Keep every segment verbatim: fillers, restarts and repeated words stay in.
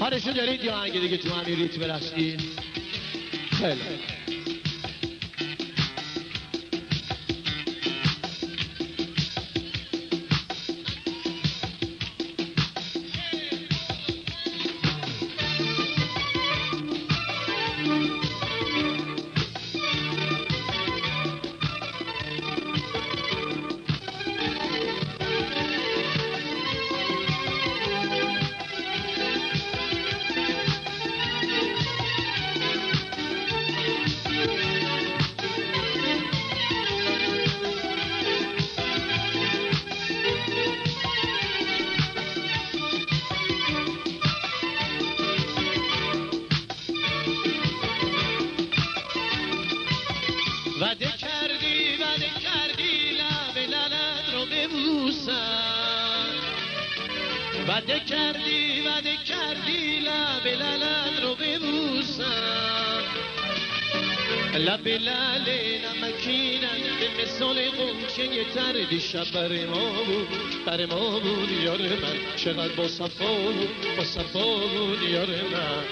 حالشو دارید یا اگه دیگه تو همین ریتم برقصید؟ خیلی وعده کردی وعده کردی لب لالت رو ببوسم وعده کردی وعده کردی لب لالت رو ببوسم لب لاله نمکینم به مثال قنچه تر دیشب بر ما بود بر ما بود یار من چقدر با صفا بود با صفا بود یار من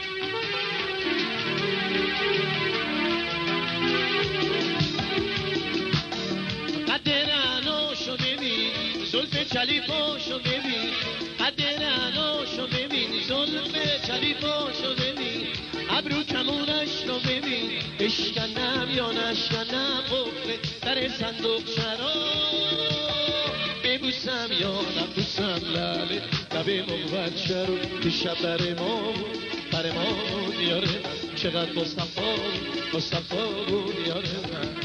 زلف چلیپاشو ببین قد رعناشو ببین زلف چلیپاشو ببین ابرو کمونش رو ببین اشکنم یا نشکنم قفل در صندوق شراب ببوسم یا نبوسم لبه لبه مقبل شرو دیشب بر ما بود بر ما بود یاره من چقدر با صفا بود با صفا بود یاره من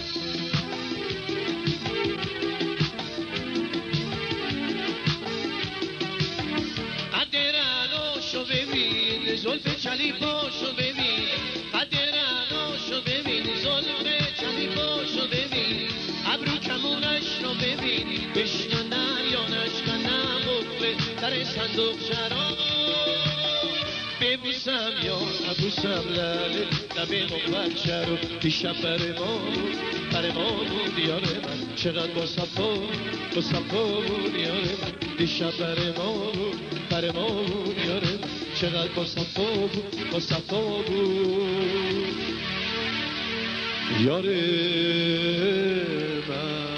زلف چلیپاشو ببین قد رعناشو ببین زلف چلیپاشو ببین ابرو کمونش رو ببین بشکنم یا نشکنم قفل در صندوق شراب ببوسم یا نبوسم لله لبه مقبل شرو دیشب بر ما بود بر ما بود یار من چقدر با صفا با صفا بود یار من دیشب بر ما بود بر ما بود یار من چقدر با صفا بود با صفا بود یار من